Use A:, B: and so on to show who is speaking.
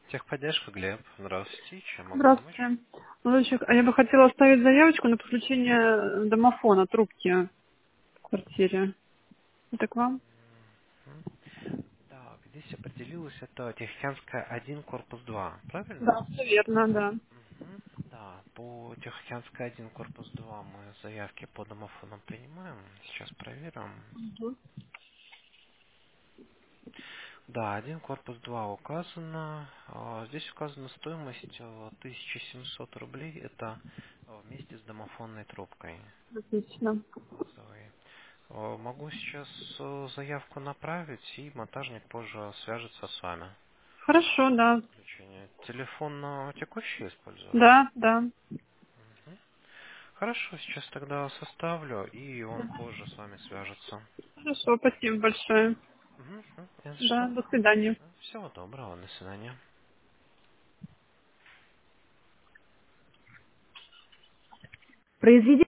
A: Техподдержка, Глеб. Здравствуйте. Чем могу помочь?
B: Здравствуйте. Лучик, а я бы хотела оставить заявочку на подключение домофона, трубки в квартире. Это к вам?
A: Мгм. Так, здесь определилось, это Тихоокеанская 1, корпус 2. Правильно?
B: Да, все верно, да.
A: Мгм. Да, по Тихоокеанской 1, корпус 2 мы заявки по домофонам принимаем. Сейчас проверим. Да, 1, корпус 2 указано. Здесь указана стоимость 1700 рублей. Это вместе с домофонной трубкой
B: Отлично.
A: базовой. Могу сейчас заявку направить, и монтажник позже свяжется с вами.
B: Хорошо, да.
A: Подключение. Телефон текущий используете?
B: Да, да.
A: Мгм. Хорошо, сейчас тогда составлю, и он позже с вами свяжется.
B: Хорошо, спасибо большое.
A: Мгм. Не за
B: Да,
A: что.
B: до свидания.
A: Всего доброго, до свидания.
B: Произведение